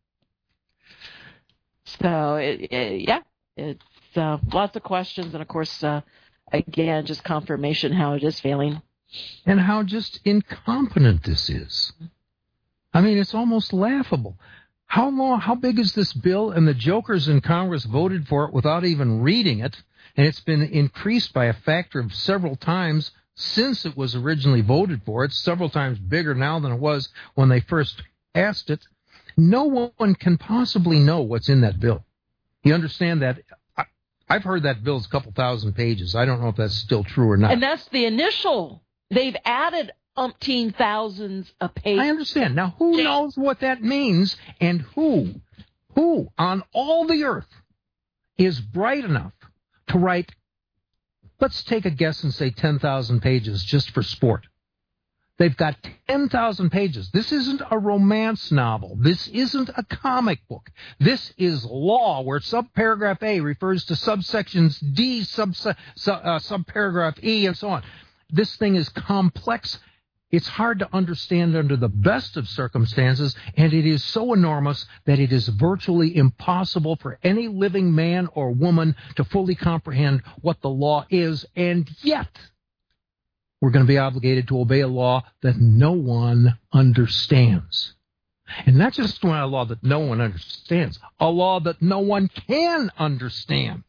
So, it, it, yeah, it's uh, lots of questions. And, of course, uh, again, just confirmation how it is failing. And how just incompetent this is. I mean, it's almost laughable. How long, how big is this bill? And the jokers in Congress voted for it without even reading it. And it's been increased by a factor of several times since it was originally voted for. It's several times bigger now than it was when they first passed it. No one can possibly know what's in that bill. You understand that? I, I've heard that bill's a couple thousand pages. I don't know if that's still true or not. And that's the initial. They've added umpteen thousands a page. I understand. Now, who knows what that means, and who, who on all the earth is bright enough to write, let's take a guess and say ten thousand pages just for sport. They've got ten thousand pages. This isn't a romance novel. This isn't a comic book. This is law where subparagraph A refers to subsections D, sub, uh, subparagraph E, and so on. This thing is complex. It's hard to understand under the best of circumstances, and it is so enormous that it is virtually impossible for any living man or woman to fully comprehend what the law is, and yet we're going to be obligated to obey a law that no one understands. And not just a law that no one understands, a law that no one can understand.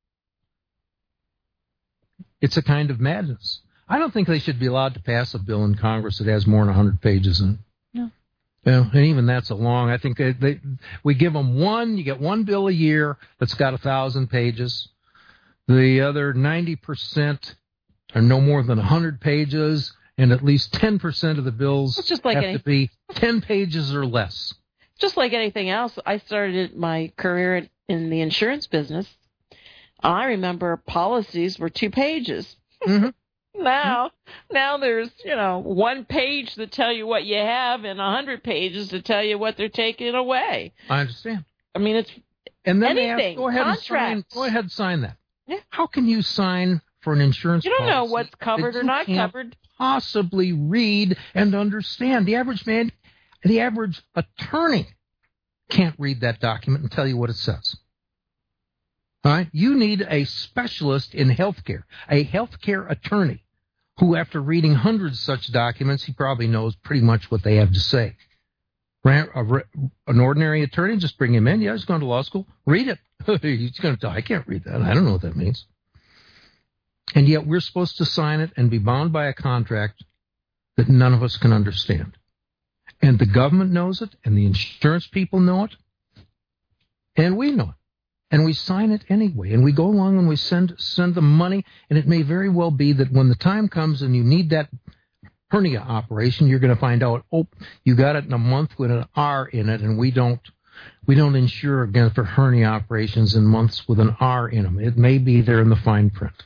It's a kind of madness. I don't think they should be allowed to pass a bill in Congress that has more than one hundred pages in it. No. Well, and even that's a long, I think they, they, we give them one, you get one bill a year that's got one thousand pages. The other ninety percent are no more than one hundred pages, and at least ten percent of the bills it's just like have any, to be ten pages or less. Just like anything else, I started my career in the insurance business. I remember policies were two pages. Mm-hmm. Now, mm-hmm. now there's, you know, one page to tell you what you have and a hundred pages to tell you what they're taking away. I understand. I mean, it's and then anything. They ask, go ahead and sign. Go ahead and sign that. Yeah. How can you sign for an insurance policy? You don't policy know what's covered or not covered. Possibly read and understand. The average man, the average attorney can't read that document and tell you what it says. All right? You need a specialist in healthcare, a healthcare attorney who, after reading hundreds of such documents, he probably knows pretty much what they have to say. An ordinary attorney, just bring him in. Yeah, he's going to law school. Read it. He's going to tell, I can't read that. I don't know what that means. And yet we're supposed to sign it and be bound by a contract that none of us can understand. And the government knows it, and the insurance people know it, and we know it. And we sign it anyway. And we go along and we send send them money, and it may very well be that when the time comes and you need that hernia operation, you're going to find out, oh, you got it in a month with an R in it, and we don't we don't insure again for hernia operations in months with an R in them. It may be there in the fine print.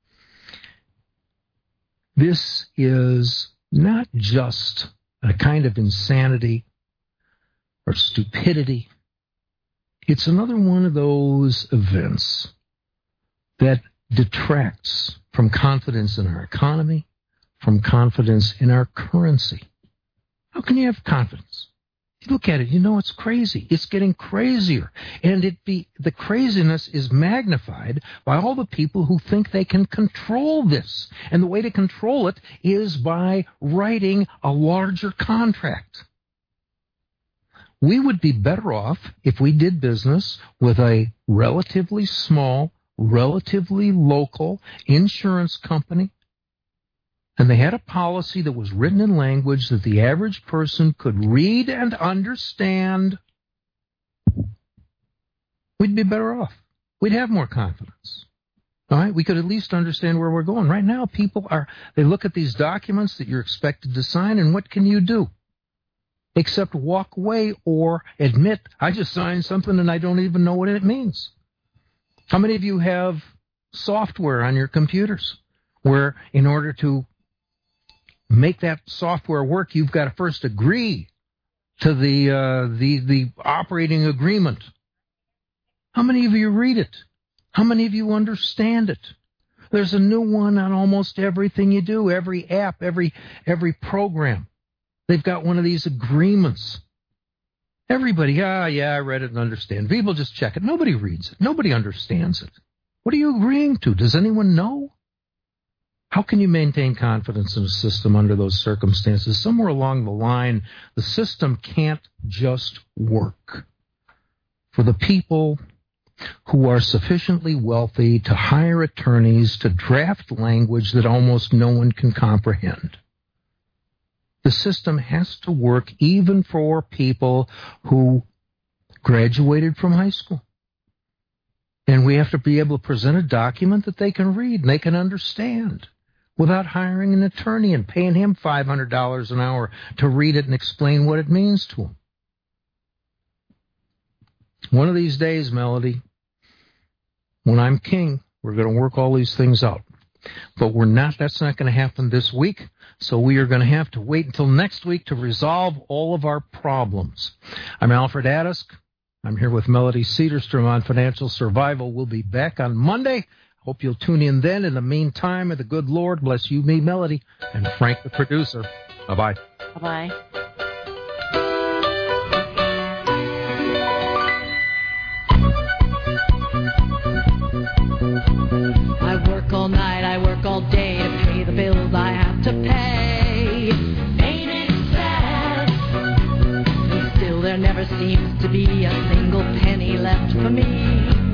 This is not just a kind of insanity or stupidity. It's another one of those events that detracts from confidence in our economy, from confidence in our currency. How can you have confidence? You look at it, you know it's crazy. It's getting crazier. And it be the craziness is magnified by all the people who think they can control this. And the way to control it is by writing a larger contract. We would be better off if we did business with a relatively small, relatively local insurance company, and they had a policy that was written in language that the average person could read and understand. We'd be better off. We'd have more confidence. All right? We could at least understand where we're going. Right now, people are, they look at these documents that you're expected to sign, and what can you do? Except walk away or admit, I just signed something and I don't even know what it means. How many of you have software on your computers where in order to make that software work, you've got to first agree to the uh, the the operating agreement? How many of you read it? How many of you understand it? There's a new one on almost everything you do, every app, every every program. They've got one of these agreements. Everybody, ah, yeah, I read it and understand. People just check it. Nobody reads it. Nobody understands it. What are you agreeing to? Does anyone know? How can you maintain confidence in a system under those circumstances? Somewhere along the line, the system can't just work. For the people who are sufficiently wealthy to hire attorneys to draft language that almost no one can comprehend. The system has to work even for people who graduated from high school. And we have to be able to present a document that they can read and they can understand without hiring an attorney and paying him five hundred dollars an hour to read it and explain what it means to him. One of these days, Melody, when I'm king, we're going to work all these things out. But we're not, that's not going to happen this week. So we are going to have to wait until next week to resolve all of our problems. I'm Alfred Adisk. I'm here with Melody Cedarstrom on Financial Survival. We'll be back on Monday. Hope you'll tune in then. In the meantime, may the good Lord bless you, me, Melody, and Frank, the producer. Bye-bye. Bye-bye. I work all night, I work all day to pay the bills I have to pay. Ain't it sad? And still there never seems to be a single penny left for me.